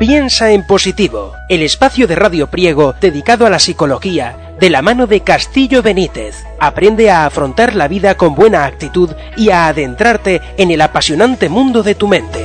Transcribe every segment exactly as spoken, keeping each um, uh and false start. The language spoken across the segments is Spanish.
Piensa en positivo, el espacio de Radio Priego dedicado a la psicología, de la mano de Castillo Benítez. Aprende a afrontar la vida con buena actitud y a adentrarte en el apasionante mundo de tu mente.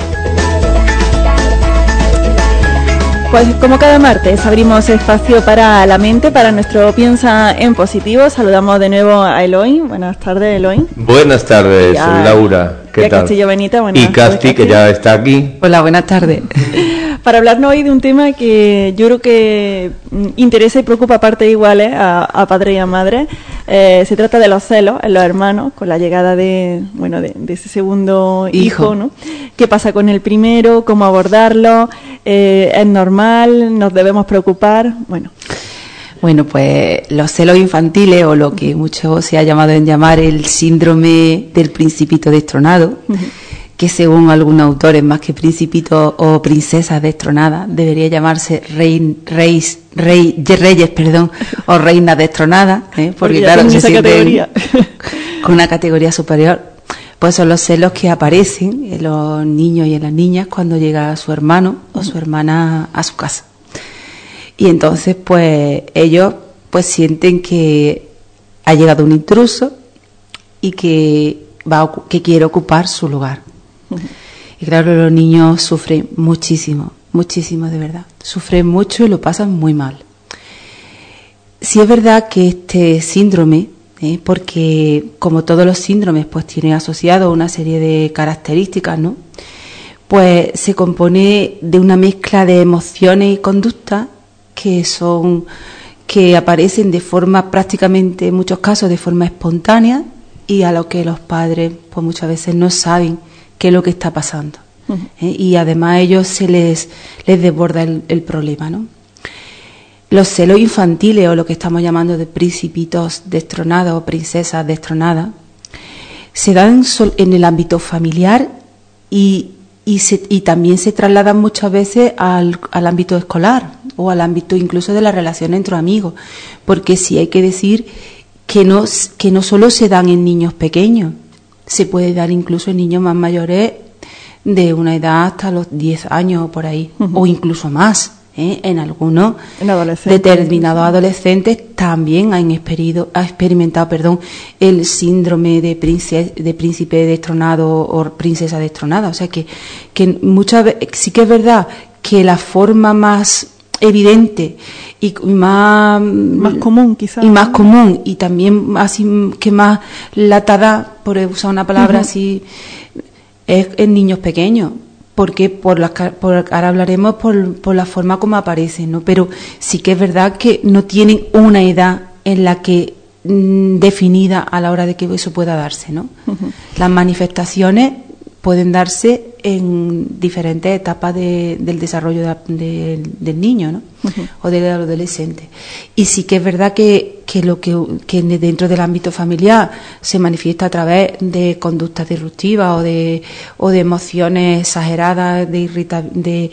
Pues como cada martes abrimos espacio para la mente, para nuestro Piensa en Positivo. Saludamos de nuevo a Eloy. Buenas tardes, Eloy. Buenas tardes, ya, Laura. ¿Qué tal? Castillo Benítez, buenas y tardes, Casti, que ya está aquí. Hola, buenas tardes. Para hablarnos hoy de un tema que yo creo que interesa y preocupa a partes iguales a, a padres y a madres. Eh, se trata de los celos en los hermanos con la llegada de, bueno, de, de ese segundo hijo, hijo, ¿no? ¿Qué pasa con el primero? ¿Cómo abordarlo? Eh, ¿Es normal? ¿Nos debemos preocupar? Bueno. Bueno, pues los celos infantiles, o lo que mucho se ha llamado en llamar el síndrome del principito destronado, uh-huh. que según algunos autores, más que principito o princesa destronada, debería llamarse rey, reis, rey, reyes, perdón, o reina destronada, ¿eh? porque, porque claro, se sienten con una categoría superior. Pues son los celos que aparecen en los niños y en las niñas cuando llega su hermano o su hermana a su casa. Y entonces, pues, ellos pues sienten que ha llegado un intruso y que va que quiere ocupar su lugar. Uh-huh. Y claro, los niños sufren muchísimo, muchísimo de verdad. Sufren mucho y lo pasan muy mal. Sí es verdad que este síndrome, ¿eh? porque como todos los síndromes, pues tiene asociado una serie de características, ¿no? Pues se compone de una mezcla de emociones y conductas que son que aparecen de forma prácticamente en muchos casos de forma espontánea y a lo que los padres pues muchas veces no saben qué es lo que está pasando. Uh-huh. ¿eh? Y además a ellos se les les desborda el, el problema, ¿no? Los celos infantiles, o lo que estamos llamando de principitos destronados o princesas destronadas, se dan en el ámbito familiar y Y, se, y también se trasladan muchas veces al, al ámbito escolar o al ámbito incluso de la relación entre amigos, porque sí hay que decir que no, que no solo se dan en niños pequeños, se puede dar incluso en niños más mayores de una edad hasta los diez años o por ahí, uh-huh. o incluso más. ¿eh? En algunos en determinados adolescentes también han experimentado, ha experimentado perdón, el síndrome de, princes, de príncipe destronado o princesa destronada. O sea que, que muchas veces sí que es verdad que la forma más evidente y más, más común quizás y más común y también así que más latada, por usar una palabra uh-huh. así, es en niños pequeños. Porque por la, por, ahora hablaremos por, por la forma como aparecen, ¿no? Pero sí que es verdad que no tienen una edad en la que mmm, definida a la hora de que eso pueda darse, ¿no? Uh-huh. Las manifestaciones pueden darse en diferentes etapas de, del desarrollo de, de, del niño, ¿no? Uh-huh. O del adolescente. Y sí que es verdad que, que lo que, que dentro del ámbito familiar se manifiesta a través de conductas disruptivas o de, o de emociones exageradas, de irrita, de,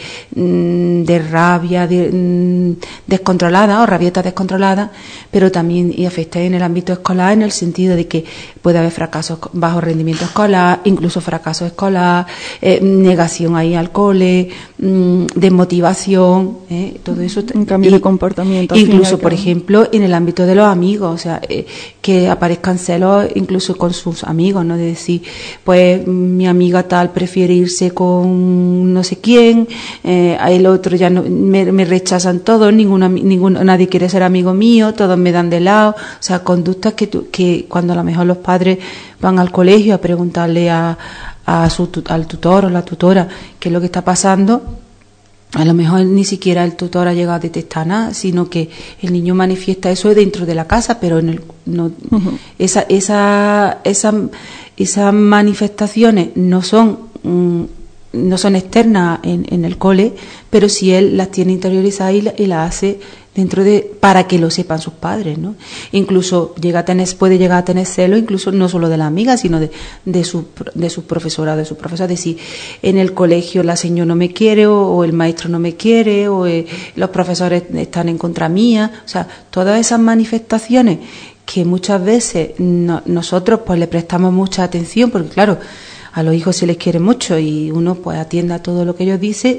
de rabia de, descontrolada o rabietas descontroladas, pero también y afecta en el ámbito escolar en el sentido de que puede haber fracasos, bajo rendimiento escolar, incluso fracaso escolar, eh, negación ahí al cole, mmm, desmotivación, eh, todo eso. Un cambio y, de comportamiento. Incluso, por ejemplo, en el ámbito de los amigos, o sea, eh, que aparezcan celos incluso con sus amigos, ¿no? De decir, pues mi amiga tal prefiere irse con no sé quién, eh, el otro ya no, me, me rechazan todos, ninguna, ningún, nadie quiere ser amigo mío, todos me dan de lado, o sea, conductas que, tu, que cuando a lo mejor los padres van al colegio a preguntarle a, a su, al tutor o la tutora qué es lo que está pasando, a lo mejor ni siquiera el tutor ha llegado a detectar nada, sino que el niño manifiesta eso dentro de la casa, pero en el, no, uh-huh. esa, esa, esa, esas manifestaciones no son mm, no son externas en, en el cole, pero sí él las tiene interiorizadas y, la, y las hace dentro de, para que lo sepan sus padres, ¿no? Incluso llega a tener, puede llegar a tener celos, incluso no solo de la amiga, sino de, de su, de su profesora, de su profesora, de si en el colegio la señora no me quiere, o, o el maestro no me quiere, o eh, los profesores están en contra mía, o sea, todas esas manifestaciones que muchas veces no, nosotros pues le prestamos mucha atención, porque claro, a los hijos se les quiere mucho y uno pues atiende a todo lo que ellos dicen,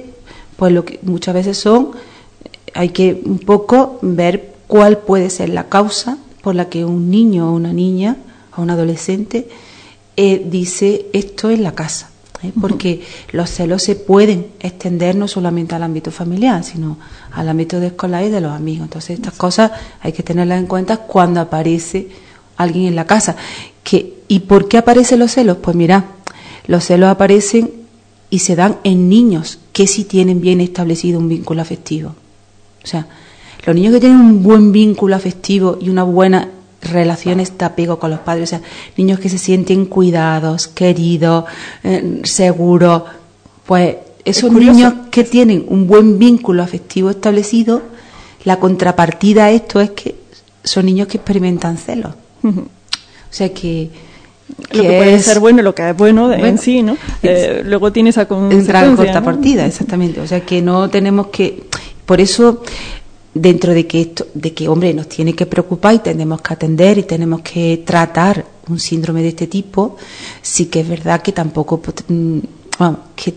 pues lo que muchas veces son, hay que un poco ver cuál puede ser la causa por la que un niño o una niña o un adolescente eh, dice esto en la casa. ¿eh? Porque uh-huh. los celos se pueden extender no solamente al ámbito familiar, sino al ámbito de escolar y de los amigos. Entonces estas cosas hay que tenerlas en cuenta cuando aparece alguien en la casa. Que, ¿y por qué aparecen los celos? Pues mira, los celos aparecen y se dan en niños que sí tienen bien establecido un vínculo afectivo. O sea, los niños que tienen un buen vínculo afectivo y una buena relaciones de apego con los padres, o sea, niños que se sienten cuidados, queridos, eh, seguros, pues esos niños que tienen un buen vínculo afectivo establecido, la contrapartida a esto es que son niños que experimentan celos. Uh-huh. O sea que, que lo que puede es, ser bueno, lo que es bueno, bueno en sí, ¿no? Eh, luego tiene esa consecuencia, en contrapartida, ¿no? Exactamente. O sea que no tenemos que, por eso, dentro de que esto, de que hombre nos tiene que preocupar y tenemos que atender y tenemos que tratar un síndrome de este tipo, sí que es verdad que tampoco, bueno, que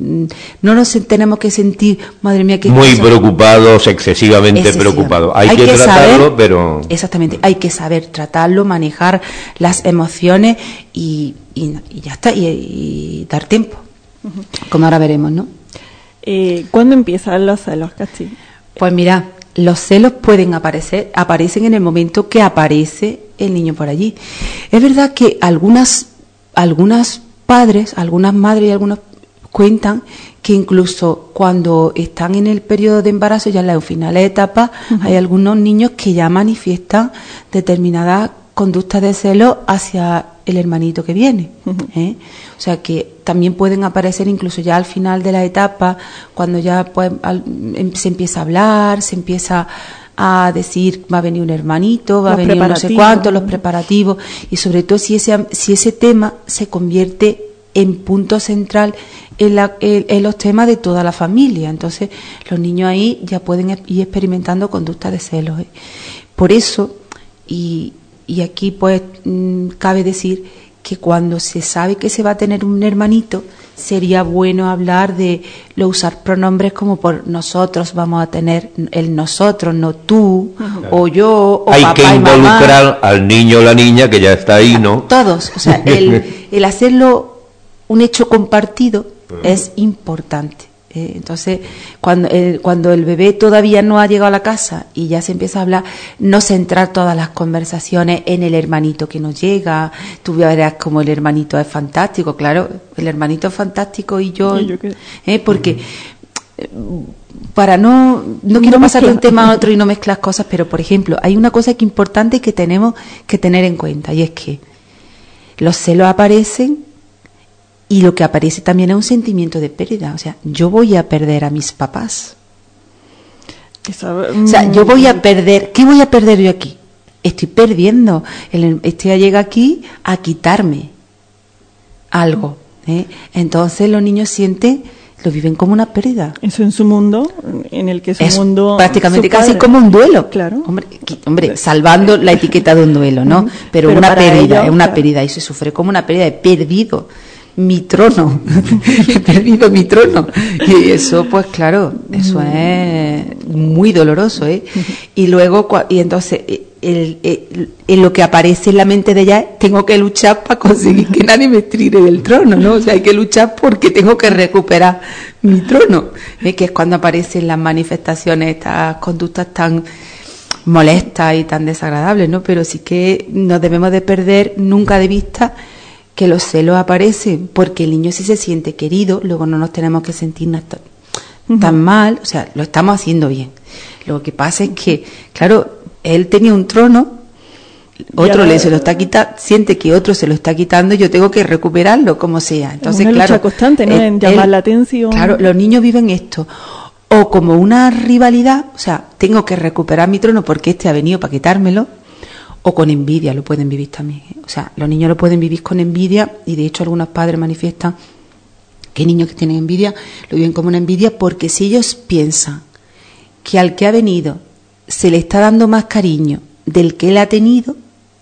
no nos tenemos que sentir, madre mía, que muy cosa. preocupados, excesivamente, excesivamente preocupados. Hay, hay que, que tratarlo, saber, pero exactamente, hay que saber tratarlo, manejar las emociones y, y, y ya está, y, y dar tiempo, uh-huh. como ahora veremos, ¿no? Eh, ¿Cuándo empiezan los celos, Casti? Pues mira, los celos pueden aparecer, aparecen en el momento que aparece el niño por allí. Es verdad que algunas, algunas padres, algunas madres y algunos cuentan que incluso cuando están en el periodo de embarazo, ya en las finales de etapa, uh-huh. hay algunos niños que ya manifiestan determinadas conductas de celo hacia el hermanito que viene. Uh-huh. ¿eh? O sea que también pueden aparecer incluso ya al final de la etapa, cuando ya pues, al, em, se empieza a hablar, se empieza a decir va a venir un hermanito, va los a venir no sé cuánto, los preparativos, y sobre todo si ese, si ese tema se convierte en punto central en, la, en, en los temas de toda la familia. Entonces los niños ahí ya pueden ir experimentando conductas de celos. ¿eh? Por eso, y, y aquí pues mmm, cabe decir que cuando se sabe que se va a tener un hermanito, sería bueno hablar de lo usar pronombres como por nosotros, vamos a tener el nosotros, no tú, uh-huh. o yo, o hay papá que involucrar y mamá. Al niño o la niña que ya está ahí, ¿no? Todos, o sea, el, el hacerlo un hecho compartido uh-huh. es importante. Eh, entonces, cuando el, cuando el bebé todavía no ha llegado a la casa y ya se empieza a hablar, no centrar todas las conversaciones en el hermanito que nos llega. Tú verás como el hermanito es fantástico, claro, el hermanito es fantástico y yo, ¿Y yo eh, porque uh-huh. para no, no quiero no pasar de un tema a otro y no mezclar cosas, pero por ejemplo, hay una cosa que importante que tenemos que tener en cuenta, y es que los celos aparecen. Y lo que aparece también es un sentimiento de pérdida. O sea, yo voy a perder a mis papás. Eso, o sea, yo voy a perder... ¿Qué voy a perder yo aquí? Estoy perdiendo. El, este llega aquí a quitarme algo. ¿eh? Entonces los niños sienten... Lo viven como una pérdida. Eso en su mundo, en el que su es mundo... prácticamente casi como un duelo. Claro. Hombre, hombre, salvando la etiqueta de un duelo, ¿no? Pero, Pero una pérdida, ellos, es una claro. pérdida. Y se sufre como una pérdida. He perdido mi trono, he perdido mi trono, y eso pues claro, eso es muy doloroso, ¿eh? Y luego, y entonces el, el, el, lo que aparece en la mente de ella es, tengo que luchar para conseguir que nadie me tire del trono, ¿no? O sea, hay que luchar porque tengo que recuperar mi trono, ¿eh? Que es cuando aparecen las manifestaciones, estas conductas tan molestas y tan desagradables, ¿no? Pero sí que no debemos de perder nunca de vista que los celos aparecen porque el niño si se siente querido, luego no nos tenemos que sentir tan, uh-huh. tan mal, o sea, lo estamos haciendo bien. Lo que pasa es que, claro, él tenía un trono, otro le se lo está quitando, siente que otro se lo está quitando y yo tengo que recuperarlo como sea. Entonces, una claro, lucha constante, ¿no? Él, en llamar él, la atención. Claro, los niños viven esto o como una rivalidad, o sea, tengo que recuperar mi trono porque este ha venido para quitármelo. O con envidia, lo pueden vivir también. ¿eh? O sea, los niños lo pueden vivir con envidia y de hecho algunos padres manifiestan que niños que tienen envidia lo viven como una envidia porque si ellos piensan que al que ha venido se le está dando más cariño del que él ha tenido,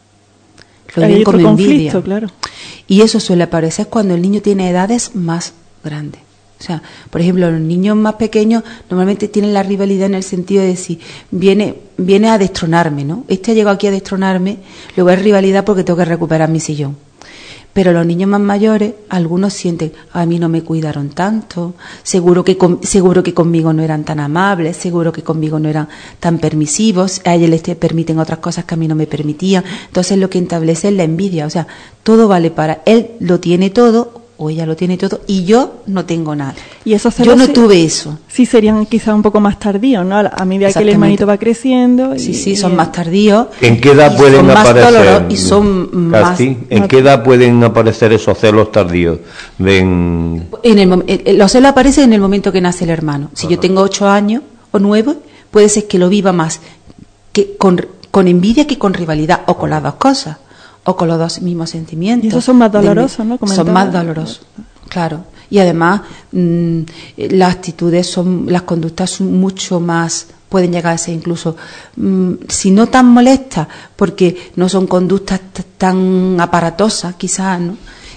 lo viven como envidia. Claro. Y eso suele aparecer cuando el niño tiene edades más grandes. O O sea, por ejemplo, los niños más pequeños normalmente tienen la rivalidad en el sentido de decir, viene, viene a destronarme, ¿no? Este ha llegado aquí a destronarme, luego es rivalidad porque tengo que recuperar mi sillón. Pero los niños más mayores, algunos sienten, a mí no me cuidaron tanto, seguro que con, seguro que conmigo no eran tan amables, seguro que conmigo no eran tan permisivos, a ellos les permiten otras cosas que a mí no me permitían. Entonces lo que establece es la envidia, o sea, todo vale para él, lo tiene todo, o ella lo tiene todo, y yo no tengo nada. Y esos yo no sí, tuve eso. Sí, serían quizá un poco más tardíos, ¿no? A medida que el hermanito va creciendo. Sí, y, sí, son y más tardíos. ¿En qué edad pueden aparecer? Y son Casti, más... ¿En qué edad pueden aparecer esos celos tardíos? Ven... En el, los celos aparecen en el momento que nace el hermano. Si Ajá. yo tengo ocho años o nueve, puede ser que lo viva más que con, con envidia que con rivalidad, o con las dos cosas, o con los dos mismos sentimientos. Y esos son más dolorosos, ¿no? Comentaba. Son más dolorosos, claro. Y además mmm, las actitudes son, las conductas son mucho más, pueden llegar a ser incluso, mmm, si no tan molestas, porque no son conductas t- tan aparatosas, quizás, ¿no?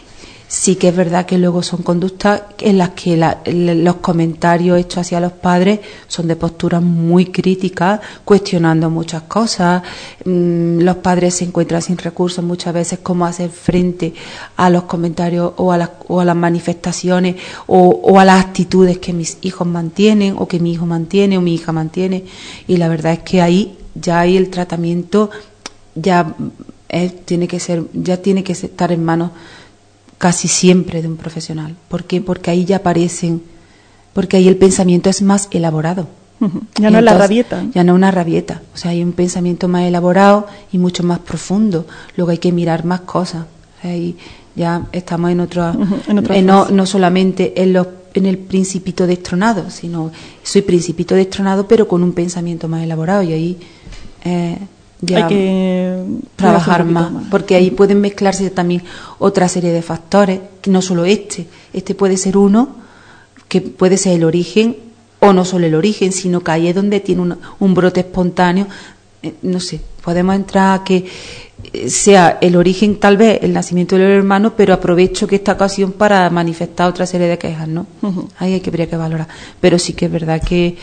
Sí que es verdad que luego son conductas en las que la, los comentarios hechos hacia los padres son de posturas muy críticas, cuestionando muchas cosas. Mm, los padres se encuentran sin recursos muchas veces cómo hacer frente a los comentarios o a las, o a las manifestaciones o, o a las actitudes que mis hijos mantienen o que mi hijo mantiene o mi hija mantiene. Y la verdad es que ahí ya hay el tratamiento, ya es, tiene que ser, ya tiene que estar en manos casi siempre de un profesional. ¿Por qué? Porque ahí ya aparecen, porque ahí el pensamiento es más elaborado. Uh-huh. Ya no es la rabieta. Ya no es una rabieta. O sea, hay un pensamiento más elaborado y mucho más profundo. Luego hay que mirar más cosas. Ahí ya estamos en otra, uh-huh. en otra en no, no solamente en los en el principito destronado, sino soy principito destronado pero con un pensamiento más elaborado, y ahí eh, ya hay que trabajar más, más, porque ahí pueden mezclarse también otra serie de factores, que no solo este, este puede ser uno, que puede ser el origen, o no solo el origen, sino que ahí es donde tiene un, un brote espontáneo, eh, no sé, podemos entrar a que sea el origen tal vez el nacimiento del hermano, pero aprovecho que esta ocasión para manifestar otra serie de quejas, ¿no? Uh-huh. Ahí hay que, habría que valorar, pero sí que es verdad que,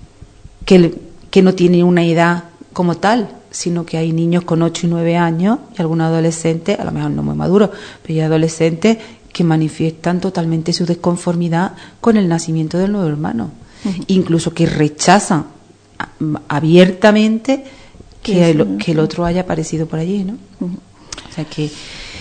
que, que no tiene una edad como tal, sino que hay niños con ocho y nueve años y algunos adolescentes, a lo mejor no muy maduros, pero ya adolescentes que manifiestan totalmente su desconformidad con el nacimiento del nuevo hermano, uh-huh. incluso que rechazan abiertamente que el, que el otro haya aparecido por allí, ¿no? Uh-huh. O sea que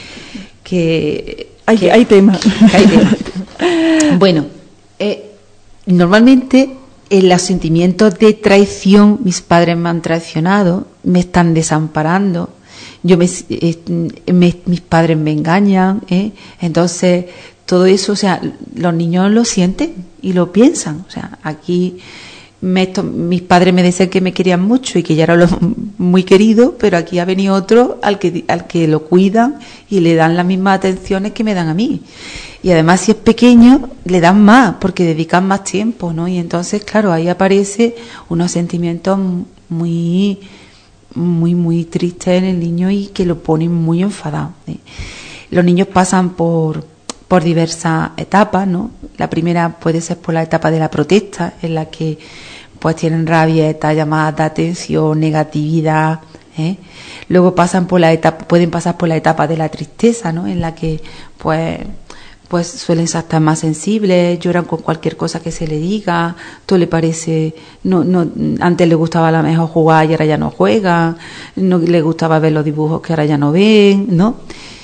que hay, que, hay tema, que hay tema. Bueno, eh, normalmente en los sentimientos de traición, mis padres me han traicionado, me están desamparando, yo me, eh, me, mis padres me engañan, ¿eh? Entonces todo eso, o sea, los niños lo sienten y lo piensan. O sea, aquí me, esto, mis padres me decían que me querían mucho y que ya era lo, muy querido, pero aquí ha venido otro al que, al que lo cuidan y le dan las mismas atenciones que me dan a mí. Y además, si es pequeño, le dan más, porque dedican más tiempo, ¿no? Y entonces, claro, ahí aparece unos sentimientos muy, muy, muy tristes en el niño y que lo ponen muy enfadado, ¿eh? Los niños pasan por, por diversas etapas, ¿no? La primera puede ser por la etapa de la protesta, en la que pues tienen rabia, está llamada de atención, negatividad, ¿eh? Luego pasan por la etapa, pueden pasar por la etapa de la tristeza, ¿no? En la que pues pues suelen estar más sensibles, lloran con cualquier cosa que se le diga, todo le parece, no, no, antes le gustaba a lo mejor jugar y ahora ya no juega, no le gustaba ver los dibujos que ahora ya no ven, ¿no?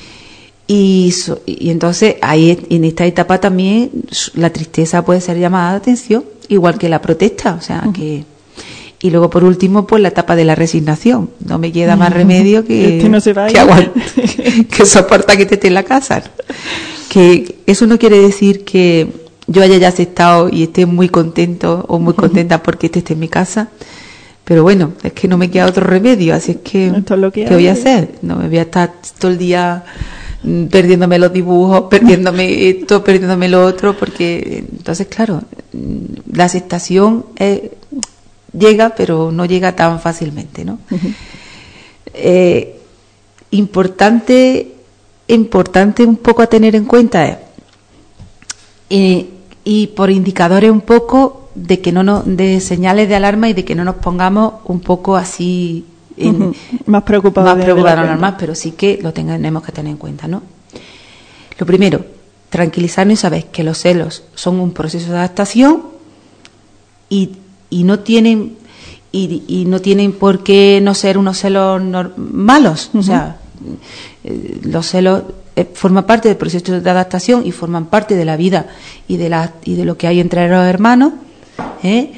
Y, y entonces ahí en esta etapa también la tristeza puede ser llamada de atención, igual que la protesta, o sea que... Y luego, por último, pues la etapa de la resignación. No me queda más remedio que, que, no se vaya. que, aguante, que soporta que te esté en la casa. Que eso no quiere decir que yo haya ya aceptado y esté muy contento o muy contenta porque este esté en mi casa. Pero bueno, es que no me queda otro remedio. Así es que, esto es lo que ¿qué voy a hacer? No me voy a estar todo el día perdiéndome los dibujos, perdiéndome esto, perdiéndome lo otro, porque entonces, claro, la aceptación es... llega, pero no llega tan fácilmente, ¿no? Uh-huh. Eh, importante, importante un poco a tener en cuenta es, eh, y por indicadores un poco de que no nos, de señales de alarma y de que no nos pongamos un poco así en, uh-huh. más preocupados más preocupados de lo normal, pero sí que lo tenemos que tener en cuenta, ¿no? Lo primero, tranquilizarnos y saber que los celos son un proceso de adaptación y, y no tienen y, y no tienen por qué no ser unos celos no, malos, uh-huh. o sea, eh, los celos eh, forman parte del proceso de adaptación y forman parte de la vida y de la y de lo que hay entre los hermanos, ¿eh?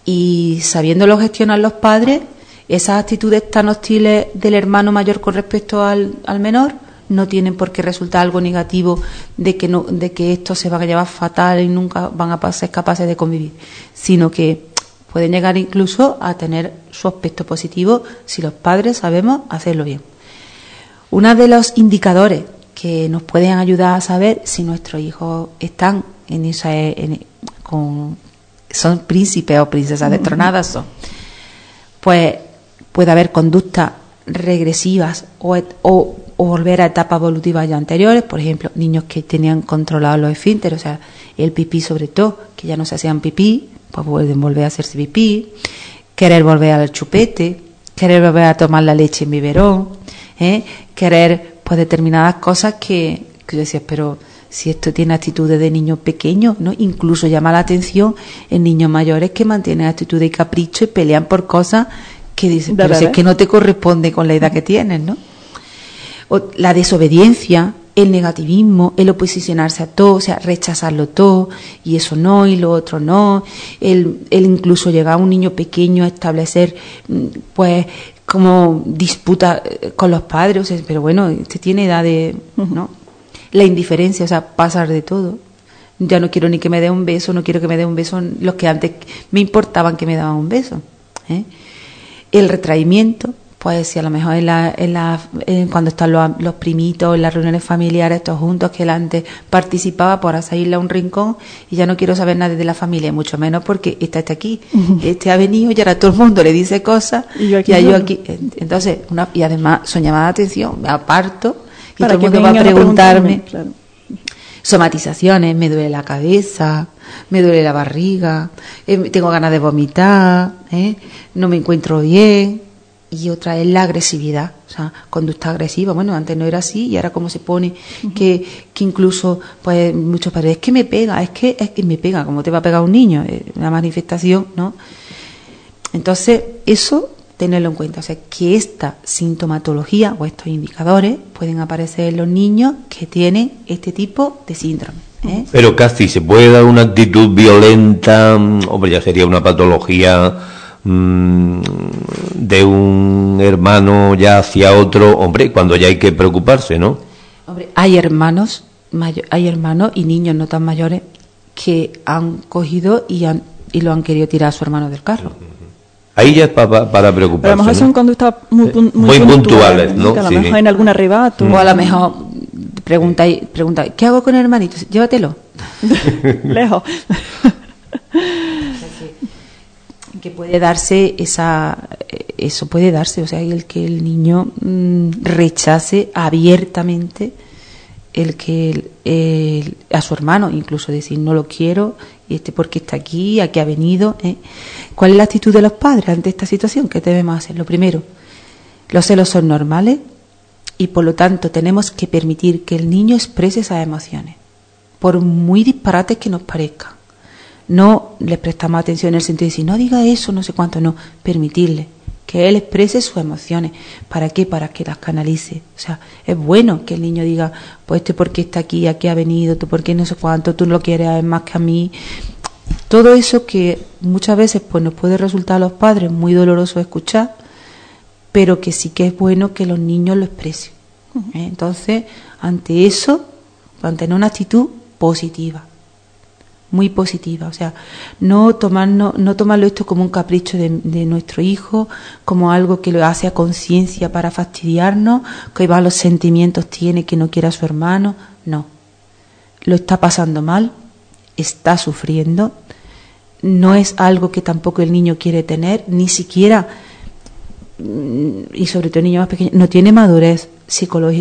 Y sabiéndolo gestionar los padres, esas actitudes tan hostiles del hermano mayor con respecto al, al menor no tienen por qué resultar algo negativo de que no, de que esto se va a llevar fatal y nunca van a ser capaces de convivir, sino que pueden llegar incluso a tener su aspecto positivo si los padres sabemos hacerlo bien. Uno de los indicadores que nos pueden ayudar a saber si nuestros hijos están en esa en, con son príncipes o princesas destronadas son, pues puede haber conductas regresivas o, o o volver a etapas evolutivas ya anteriores, por ejemplo, niños que tenían controlados los esfínteres, o sea, el pipí sobre todo, que ya no se hacían pipí, pues pueden volver a hacerse pipí, querer volver al chupete, querer volver a tomar la leche en biberón, ¿eh? querer pues determinadas cosas que, que yo decía, pero si esto tiene actitudes de niños pequeños, ¿no? Incluso llama la atención en niños mayores que mantienen actitudes y capricho y pelean por cosas que dicen, pero si es que no te corresponde con la edad que tienes, ¿no? O la desobediencia, el negativismo, el oposicionarse a todo, o sea, rechazarlo todo, y eso no, y lo otro no, el, el incluso llegar a un niño pequeño a establecer, pues, como disputa con los padres, o sea, pero bueno, este tiene edad de, ¿no? La indiferencia, o sea, pasar de todo. Ya no quiero ni que me dé un beso, no quiero que me dé un beso los que antes me importaban que me daban un beso, ¿eh? El retraimiento. Pues si a lo mejor en la, en la, en cuando están los, los primitos, en las reuniones familiares, todos juntos, que él antes participaba por irle a un rincón y ya no quiero saber nada de la familia, mucho menos porque este está aquí, uh-huh. este ha venido y ahora todo el mundo le dice cosas y yo aquí. Y, yo aquí. Entonces, una, y además son llamadas de atención, me aparto y para todo el mundo va a preguntarme. Claro. Somatizaciones, me duele la cabeza, me duele la barriga, eh, tengo ganas de vomitar, eh, no me encuentro bien. Y otra es la agresividad, o sea, conducta agresiva. Bueno, antes no era así y ahora como se pone uh-huh. que, que incluso, pues muchos padres, es que me pega, es que, es que me pega, como te va a pegar un niño, es una manifestación, ¿no? Entonces, eso, tenerlo en cuenta, o sea, que esta sintomatología o estos indicadores pueden aparecer en los niños que tienen este tipo de síndrome, ¿eh? Pero casi se puede dar una actitud violenta, hombre, ya sería una patología de un hermano ya hacia otro, hombre, cuando ya hay que preocuparse, ¿no? Hombre, hay hermanos, mayo, hay hermanos y niños no tan mayores que han cogido y han y lo han querido tirar a su hermano del carro. Ahí ya es pa, pa, para preocuparse. Pero a lo mejor ¿no? son conductas muy, muy, muy puntuales, ¿no? Que a lo sí. mejor en algún arrebato. O a lo mejor preguntáis, preguntáis, ¿qué hago con el hermanito? Llévatelo. Lejos. Que puede darse esa eso puede darse, o sea, el que el niño mmm, rechace abiertamente el que el, el, a su hermano, incluso decir no lo quiero y este porque está aquí, aquí ha venido, ¿eh? ¿Cuál es la actitud de los padres ante esta situación? ¿Qué debemos hacer? Lo primero, los celos son normales y por lo tanto tenemos que permitir que el niño exprese esas emociones, por muy disparates que nos parezcan. No les prestamos atención en el sentido de decir, no diga eso, no sé cuánto, no, permitirle que él exprese sus emociones. ¿Para qué? Para que las canalice. O sea, es bueno que el niño diga, pues este por qué está aquí, aquí ha venido, tú por qué no sé cuánto, tú lo quieres más que a mí. Todo eso que muchas veces pues nos puede resultar a los padres muy doloroso escuchar, pero que sí que es bueno que los niños lo expresen. ¿Eh? Entonces, ante eso, mantener una actitud positiva. Muy positiva, o sea, no tomarnos, no tomarlo esto como un capricho de, de nuestro hijo, como algo que lo hace a conciencia para fastidiarnos, que va a los sentimientos tiene que no quiera a su hermano, no, lo está pasando mal, está sufriendo, no es algo que tampoco el niño quiere tener, ni siquiera, y sobre todo el niño más pequeño, no tiene madurez psicológica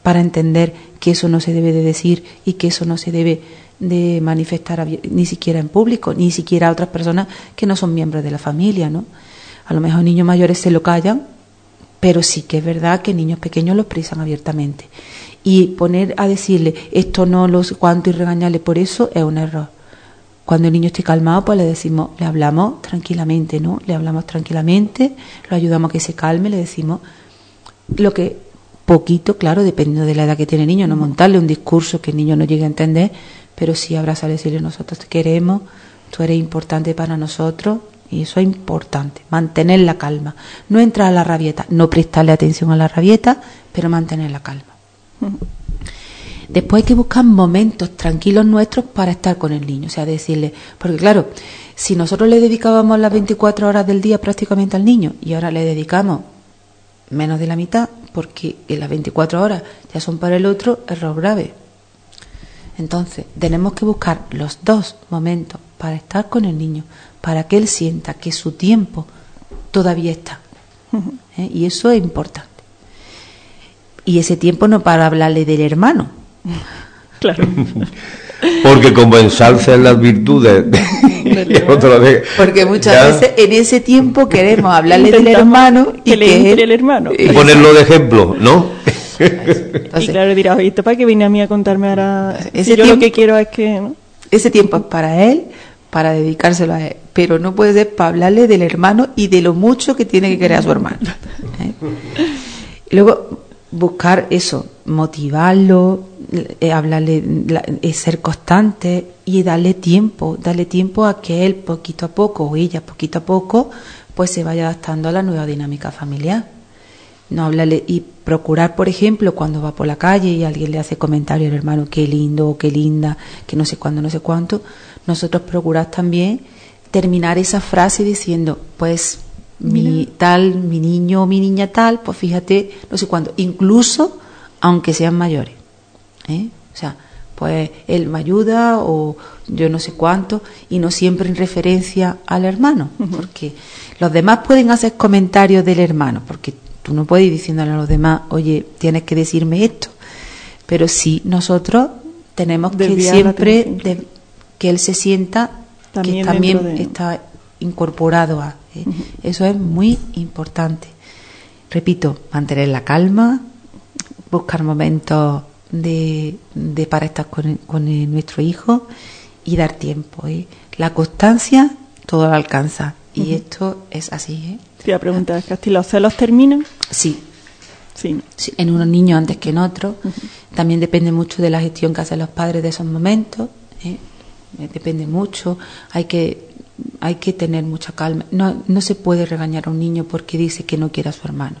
para entender que eso no se debe de decir y que eso no se debe de manifestar ni siquiera en público, ni siquiera a otras personas que no son miembros de la familia, ¿no? A lo mejor niños mayores se lo callan, pero sí que es verdad que niños pequeños lo expresan abiertamente. Y poner a decirle esto no lo sé cuánto y regañarle por eso es un error. Cuando el niño esté calmado, pues le decimos, le hablamos tranquilamente, ¿no? Le hablamos tranquilamente, lo ayudamos a que se calme, le decimos lo que poquito, claro, dependiendo de la edad que tiene el niño, no montarle un discurso que el niño no llegue a entender, pero sí abrazarle y decirle, nosotros te queremos, tú eres importante para nosotros, y eso es importante, mantener la calma, no entrar a la rabieta, no prestarle atención a la rabieta, pero mantener la calma. Después hay que buscar momentos tranquilos nuestros para estar con el niño, o sea, decirle, porque claro, si nosotros le dedicábamos las veinticuatro horas del día prácticamente al niño y ahora le dedicamos menos de la mitad, porque las veinticuatro horas ya son para el otro, error grave. Entonces, tenemos que buscar los dos momentos para estar con el niño, para que él sienta que su tiempo todavía está. ¿Eh? Y eso es importante. Y ese tiempo no para hablarle del hermano. Claro. Porque como ensalzan las virtudes de otro de, porque muchas ya, veces en ese tiempo queremos hablarle del hermano y que le que entre el hermano y ponerlo de ejemplo, ¿no? Entonces, y claro, dirás, oye, ¿para qué viene a mí a contarme ahora? Ese Si yo tiempo, lo que quiero es que, ¿no? Ese tiempo es para él, para dedicárselo a él, pero no puede ser para hablarle del hermano y de lo mucho que tiene que querer a su hermano. ¿Eh? Luego buscar eso, motivarlo, eh, hablarle, la, eh, ser constante y darle tiempo, darle tiempo a que él poquito a poco o ella poquito a poco pues se vaya adaptando a la nueva dinámica familiar. No hablarle y procurar, por ejemplo, cuando va por la calle y alguien le hace comentario al hermano, qué lindo o qué linda, que no sé cuándo, no sé cuánto, nosotros procurar también terminar esa frase diciendo, pues mi Mira. tal, mi niño o mi niña tal, pues fíjate, no sé cuánto, incluso aunque sean mayores, ¿eh? O sea, pues él me ayuda o yo no sé cuánto, y no siempre en referencia al hermano, uh-huh. Porque los demás pueden hacer comentarios del hermano, porque tú no puedes ir diciéndole a los demás, oye, tienes que decirme esto, pero sí nosotros tenemos que Desviar siempre de, que él se sienta también que también de... está incorporado a ¿eh? Uh-huh. Eso es muy importante. Repito, mantener la calma, buscar momentos de, de para estar con, con el, nuestro hijo y dar tiempo. ¿eh? La constancia todo lo alcanza y uh-huh. Esto es así. ¿eh? Te iba a preguntar, ¿Casti, los celos terminan? Sí. Sí. sí. En unos niños antes que en otros. Uh-huh. También depende mucho de la gestión que hacen los padres de esos momentos. ¿eh? Depende mucho. Hay que hay que tener mucha calma. No, no se puede regañar a un niño porque dice que no quiere a su hermano.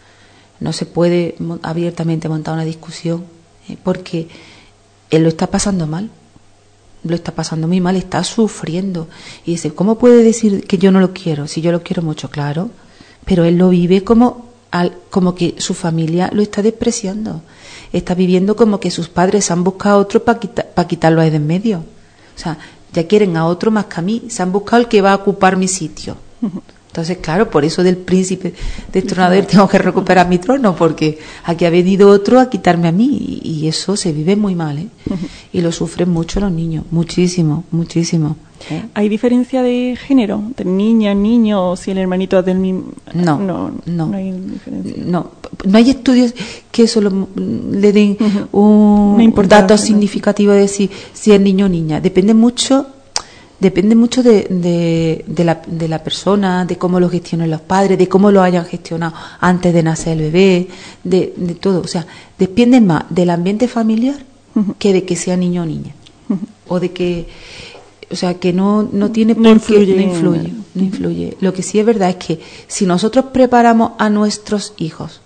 No se puede abiertamente montar una discusión ¿eh? Porque él lo está pasando mal. Lo está pasando muy mal, está sufriendo. Y dice, ¿cómo puede decir que yo no lo quiero? Si yo lo quiero mucho, claro. Pero él lo vive como, al, como que su familia lo está despreciando. Está viviendo como que sus padres han buscado a otro para quita, pa quitarlo ahí de en medio. O sea, ya quieren a otro más que a mí. Se han buscado el que va a ocupar mi sitio. Entonces, claro, por eso del príncipe destronador tengo que recuperar mi trono, porque aquí ha venido otro a quitarme a mí, y, y eso se vive muy mal, ¿eh? Uh-huh. Y lo sufren mucho los niños, muchísimo, muchísimo. ¿eh? ¿Hay diferencia de género? ¿De niña, niño, o si el hermanito es del mismo? No, no, no, no hay diferencia. No, no hay estudios que solo le den uh-huh. un dato significativo de si, si es niño o niña. Depende mucho... Depende mucho de, de, de, la, de la persona, de cómo lo gestionen los padres, de cómo lo hayan gestionado antes de nacer el bebé, de, de todo. O sea, depende más del ambiente familiar uh-huh. que de que sea niño o niña. Uh-huh. O de que, o sea, que no, no tiene por no influye, qué, no influye, no influye. Lo que sí es verdad es que si nosotros preparamos a nuestros hijos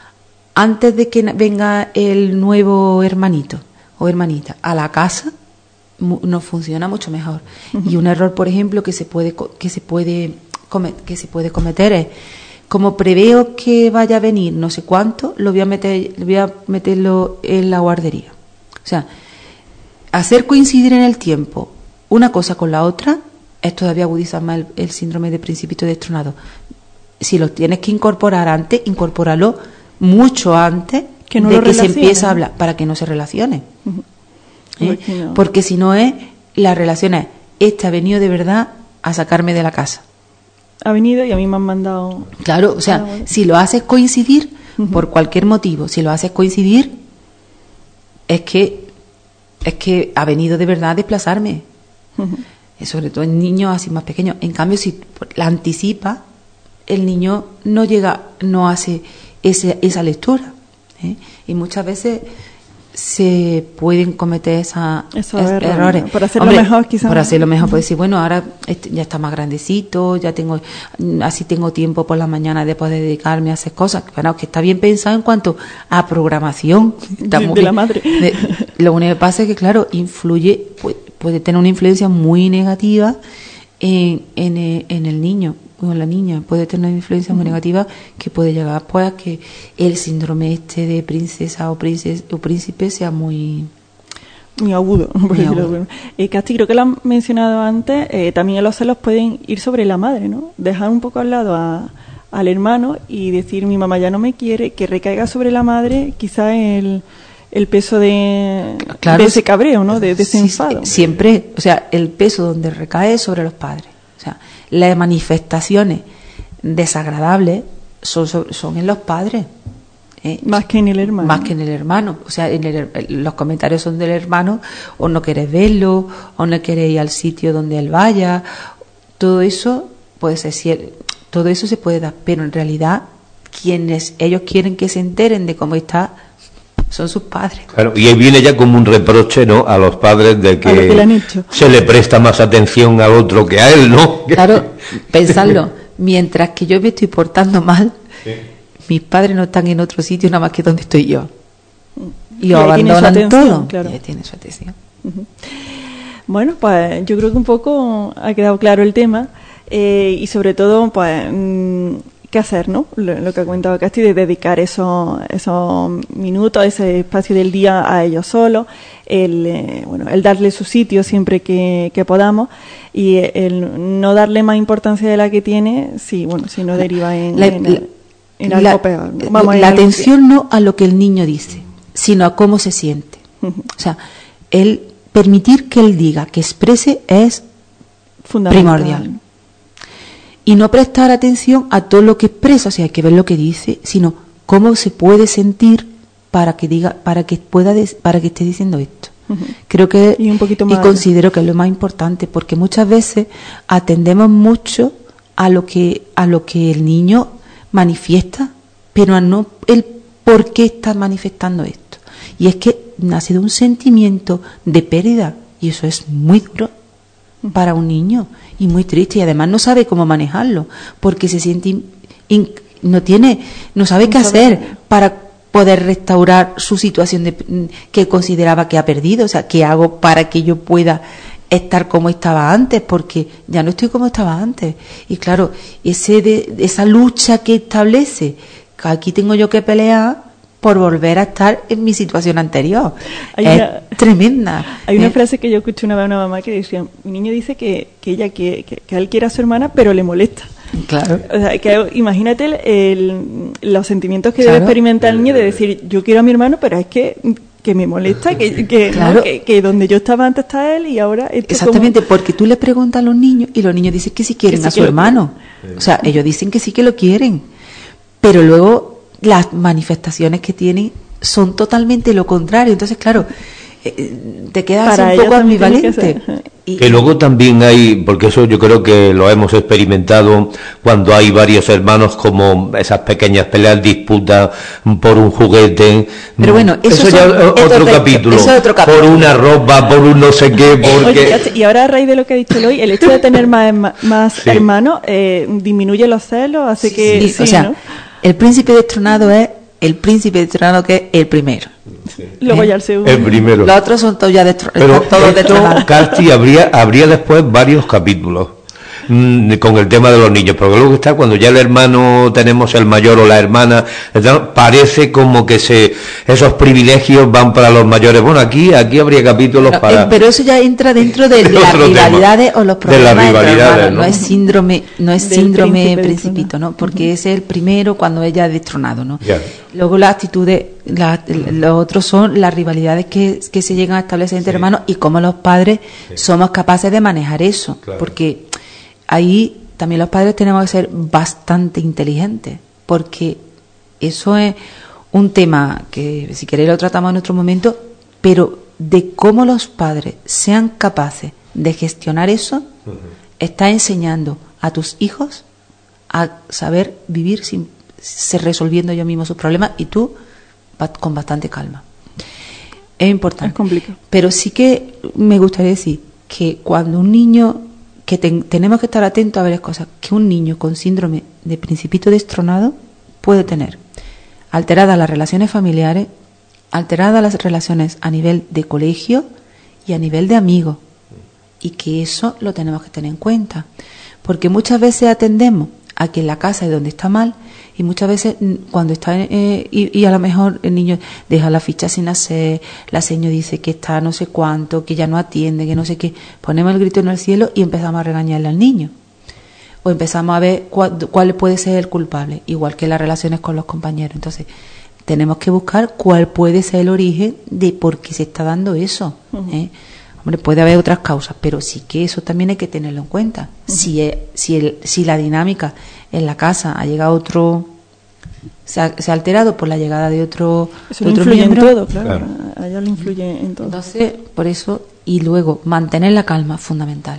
antes de que venga el nuevo hermanito o hermanita a la casa, nos funciona mucho mejor. Uh-huh. Y un error, por ejemplo, que se puede que se puede que se puede cometer es, como preveo que vaya a venir no sé cuánto, lo voy a meter voy a meterlo en la guardería. O sea, hacer coincidir en el tiempo una cosa con la otra es todavía agudizar más el, el síndrome de principito destronado. Si lo tienes que incorporar antes, incorpóralo mucho antes que no de lo que se relacione. empieza a hablar, para que no se relacione. Ujú. ¿Eh? Porque no. Porque si no es, la relación es, este ha venido de verdad a sacarme de la casa. Ha venido y a mí me han mandado... Claro, o sea, Ah, bueno. si lo haces coincidir, Ujú. por cualquier motivo, si lo haces coincidir, es que es que ha venido de verdad a desplazarme. Ujú. Eh, Sobre todo en niños así más pequeños. En cambio, si la anticipa, el niño no llega, no hace ese, esa lectura. ¿eh? Y muchas veces se pueden cometer esa, Esos es- errores, errores. ¿no? Por hacerlo Hombre, mejor, quizás. Por hacerlo mejor, puede decir, bueno, ahora este ya está más grandecito, ya tengo, así tengo tiempo por la mañana de poder dedicarme a hacer cosas. Bueno, que está bien pensado en cuanto a programación. Está De- muy de la bien. madre. De- lo único que pasa es que, claro, influye, puede, puede tener una influencia muy negativa en, en, el- en el niño o en la niña. Puede tener una influencia muy negativa que puede llegar pues a que el síndrome este de princesa o, princes, o príncipe sea muy... Muy agudo, por Muy decirlo agudo. de alguna manera. Eh, Casti, creo que lo han mencionado antes, eh, también los celos pueden ir sobre la madre, ¿no? Dejar un poco al lado a, al hermano y decir, mi mamá ya no me quiere, que recaiga sobre la madre quizá el, el peso de, Claro, de ese cabreo, ¿no? De, de ese sí, enfado. Siempre, o sea, el peso donde recae es sobre los padres. O sea, las manifestaciones desagradables son, sobre- son en los padres. ¿eh? Más que en el hermano. Más que en el hermano. O sea, en el- los comentarios son del hermano, o no querés verlo, o no querés ir al sitio donde él vaya. Todo eso puede ser cier- todo eso se puede dar, pero en realidad quienes ellos quieren que se enteren de cómo está son sus padres. Claro, y ahí viene ya como un reproche, ¿no?, a los padres de que, A lo que le han hecho. se le presta más atención al otro que a él, ¿no? Claro, pensarlo, mientras que yo me estoy portando mal, mis padres no están en otro sitio nada más que donde estoy yo. Y Y lo ahí tiene su abandonan atención, todo. claro. Y ahí tiene su atención. Bueno, pues yo creo que un poco ha quedado claro el tema eh, y sobre todo, pues, mm, qué hacer, ¿no? Lo, lo que ha comentado Casti, de dedicar esos, esos minutos, ese espacio del día a ellos solos, el, eh, bueno, el darle su sitio siempre que, que podamos y el no darle más importancia de la que tiene, si, bueno, si no deriva en, La, en, la- en algo la- peor, ¿no? Vamos, en la algo que- atención no a lo que el niño dice, sino a cómo se siente. Ujú. O sea, el permitir que él diga, que exprese, es Fundamental. primordial. Y no prestar atención a todo lo que expresa, o sea, hay que ver lo que dice, sino cómo se puede sentir para que diga, para que pueda, des- para que esté diciendo esto. Ujú. Creo que Y un poquito y más- considero que es lo más importante, porque muchas veces atendemos mucho a lo que a lo que el niño manifiesta, pero a no el por qué está manifestando esto. Y es que nace de un sentimiento de pérdida, y eso es muy duro para un niño y muy triste, y además no sabe cómo manejarlo porque se siente in- in- no tiene no sabe qué No sabe. hacer para poder restaurar su situación de, que consideraba que ha perdido. O sea, ¿qué hago para que yo pueda estar como estaba antes? Porque ya no estoy como estaba antes. Y claro, ese de, esa lucha que establece, que aquí tengo yo que pelear por volver a estar en mi situación anterior, Hay es una- tremenda. Hay una ¿eh? frase que yo escuché una vez a una mamá que decía, mi niño dice que, que ella quiere, que, que él quiere a su hermana, pero le molesta. Claro. O sea, que imagínate el- el- los sentimientos que Claro. debe experimentar el niño de decir, yo quiero a mi hermano, pero es que, que me molesta, que, que, ¿no? Claro. que, que donde yo estaba antes está él y ahora esto Exactamente, porque tú le preguntas a los niños y los niños dicen que sí quieren Que sí a que su lo hermano. O sea, ellos dicen que sí que lo quieren, pero luego las manifestaciones que tienen son totalmente lo contrario. Entonces, claro, eh, te quedas Para un ellos poco también tiene que ambivalente. ser. Y- Que luego también hay, porque eso yo creo que lo hemos experimentado cuando hay varios hermanos, como esas pequeñas peleas, disputas por un juguete. Pero bueno, eso ya son- es otro eso es- capítulo. eso es otro capítulo. Por una ropa, por un no sé qué, Oye, porque... y ahora a raíz de lo que ha dicho Eloy, el hecho de tener más, herma- más Sí. hermanos eh, disminuye los celos, hace que... Sí, sí, o sea, ¿no? el príncipe destronado es el príncipe destronado que es el primero. Luego ¿eh? ya el segundo. El primero. Los otros son todos ya destro- Pero están todos esto, destronados. Casti, habría, habría después varios capítulos. mmm, con el tema de los niños, porque luego está cuando ya el hermano tenemos el mayor o la hermana, parece como que se esos privilegios van para los mayores. Bueno, aquí aquí habría capítulos pero, para... Eh, pero eso ya entra dentro de, de las rivalidades o los problemas de las rivalidades, ¿no? ¿no? No es síndrome, no es síndrome príncipe principito, ¿no? Porque uh-huh. ese es el primero cuando ella es destronado, ¿no? Yeah. Luego las actitudes, la, los otros son las rivalidades que, que se llegan a establecer entre sí. hermanos y cómo los padres sí. somos capaces de manejar eso, claro. porque ahí también los padres tenemos que ser bastante inteligentes, porque eso es un tema que si queréis lo tratamos en otro momento, pero de cómo los padres sean capaces de gestionar eso, uh-huh. está enseñando a tus hijos a saber vivir sin ser resolviendo ellos mismos sus problemas y tú con bastante calma. Es importante. Es complicado. Pero sí que me gustaría decir que cuando un niño, que ten, tenemos que estar atentos a varias cosas, que un niño con síndrome de principito destronado puede tener alteradas las relaciones familiares, alteradas las relaciones a nivel de colegio y a nivel de amigos, y que eso lo tenemos que tener en cuenta, porque muchas veces atendemos a que en la casa es donde está mal, y muchas veces cuando está eh, y, y a lo mejor el niño deja la ficha sin hacer, la seño dice que está no sé cuánto, que ya no atiende, que no sé qué, ponemos el grito en el cielo y empezamos a regañarle al niño, o empezamos a ver cuál, cuál puede ser el culpable, igual que las relaciones con los compañeros. Entonces tenemos que buscar cuál puede ser el origen de por qué se está dando eso. Uh-huh. ¿eh? Hombre, puede haber otras causas, pero sí que eso también hay que tenerlo en cuenta. Uh-huh. Si es, si, el, si la dinámica en la casa ha llegado otro, se ha, se ha alterado por la llegada de otro, eso de otro influye miembro, en todo, claro. claro. A ella le influye en todo. Entonces, por eso, y luego mantener la calma, fundamental.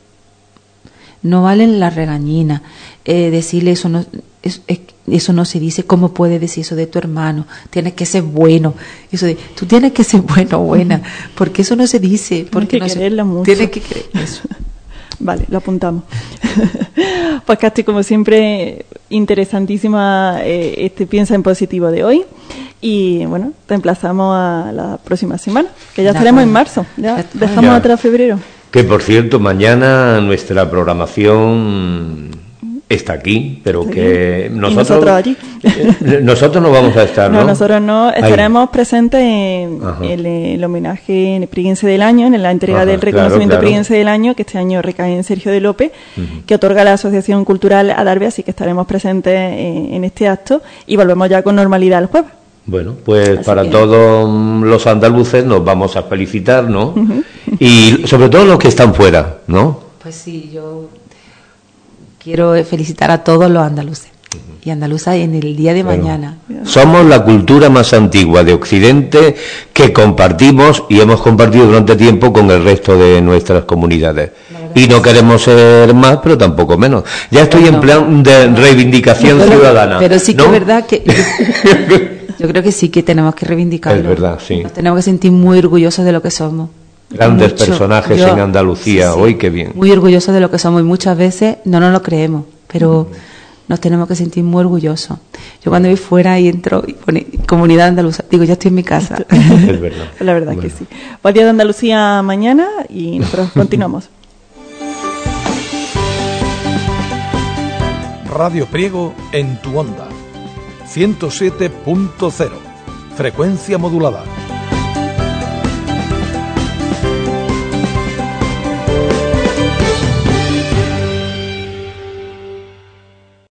No valen las regañinas, eh, decirle eso no, es, es, eso no se dice, ¿cómo puedes decir eso de tu hermano? Tienes que ser bueno, eso de, tú tienes que ser bueno o buena, porque eso no se dice, porque tienes que no quererla se, mucho. Tienes que querer eso. Vale, lo apuntamos. Pues Casti, como siempre, interesantísima eh, este Piensa en Positivo de hoy. Y bueno, te emplazamos a la próxima semana, que ya no, estaremos en marzo, ya dejamos ya. atrás febrero. Que por cierto, mañana nuestra programación está aquí, pero ¿está que aquí? nosotros nosotros allí. Nosotros no vamos a estar, ¿no? No, nosotros no estaremos Ahí. presentes en el, el homenaje en el Priguense del Año, en la entrega Ajá, del reconocimiento claro, claro. Priguense del Año, que este año recae en Sergio de López, uh-huh. que otorga la Asociación Cultural Adarve, así que estaremos presentes en, en este acto y volvemos ya con normalidad el jueves. Bueno, pues Así para que... todos los andaluces nos vamos a felicitar, ¿no? Uh-huh. Y sobre todo los que están fuera, ¿no? Pues sí, yo quiero felicitar a todos los andaluces uh-huh. y andaluzas en el día de bueno, mañana. Somos la cultura más antigua de Occidente que compartimos y hemos compartido durante tiempo con el resto de nuestras comunidades. Y no queremos ser más, pero tampoco menos. Ya estoy bueno, en plan de reivindicación pero, ciudadana. Pero sí que ¿no? es verdad que... Yo creo que sí que tenemos que reivindicarlo. Es verdad, sí. Nos tenemos que sentir muy orgullosos de lo que somos. Grandes Mucho. personajes Yo, en Andalucía, sí, sí, hoy qué bien. Muy orgullosos de lo que somos y muchas veces no nos lo creemos, pero mm. nos tenemos que sentir muy orgullosos. Yo cuando voy fuera y entro y pone comunidad andaluza, digo, ya estoy en mi casa. Es verdad. La verdad bueno. que sí. Pues Día de Andalucía mañana y nosotros continuamos. Radio Priego en tu onda. ciento siete punto cero, frecuencia modulada.